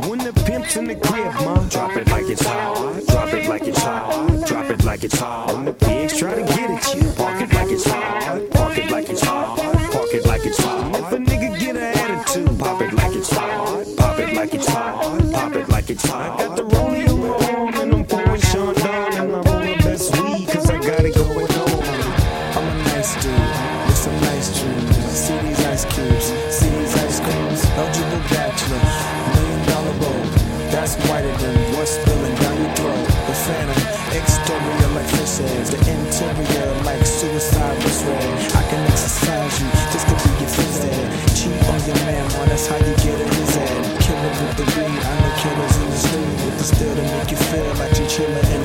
When the pimp's in the crib, ma, drop it like it's hot. Drop it like it's hot. Drop it like it's hot. When the pigs try to get at you, park it like it's hot. Park it like it's hot. Park it like it's hot. If a nigga get an attitude, pop it like it's hot. Pop it like it's hot. Pop it like it's hot. I got the rollie on and I'm pouring Sean down and I'm on my best weed 'cause I got it going on. I'm a nice dude, it's a nice dream. See these ice cubes, see these ice creams. Eligible bachelor, $1 million bowl. That's whiter than what's spilling down your throat. The phantom, exterior like fish eggs. The interior like suicide was red. I can exercise you, this could be your phys ed. Cheat on your man, boy, that's how you get in his head. Killer with the weed, I know killers in the street with the still to make you feel like you chillin'